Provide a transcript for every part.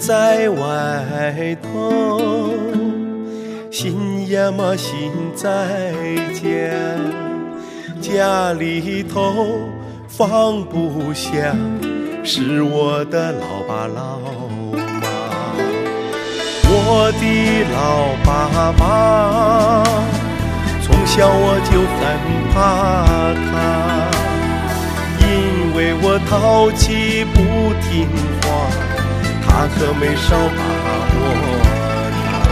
在外头，心呀嘛心在家，家里头放不下是我的老爸老妈。我的老爸妈从小我就很怕他，因为我淘气不听话，他可没少把我打。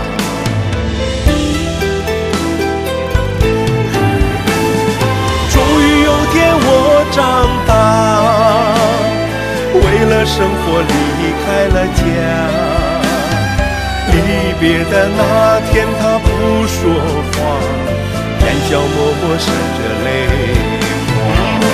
终于有天我长大，为了生活离开了家。离别的那天他不说话，眼角默默闪着泪花。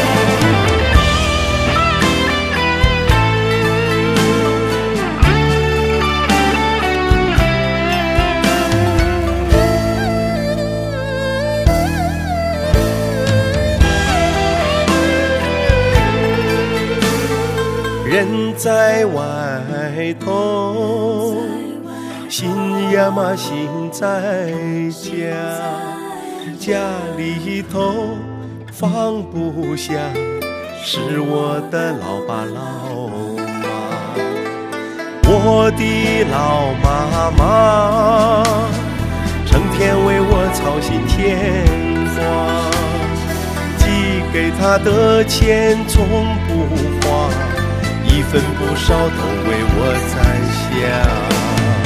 人在外头，心呀嘛心在家，家里头放不下是我的老爸老妈。我的老妈妈成天为我操心牵挂，寄给她的钱从不花，一分不少都为我攒下。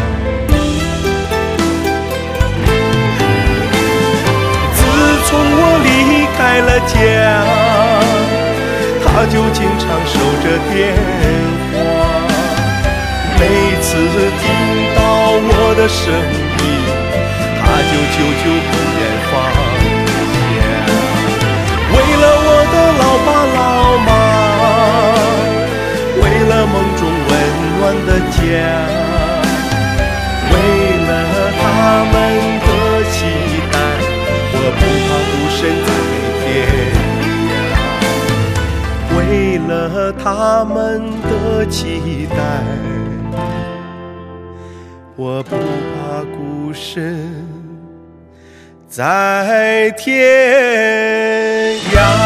自从我离开了家，他就经常守着电话。每次听到我的声音，他就久久不愿放下。为了我的老爸老妈，为了梦中温暖的家，为了他们的期待，我不怕孤身在天涯。为了他们的期待，我不怕孤身在天涯。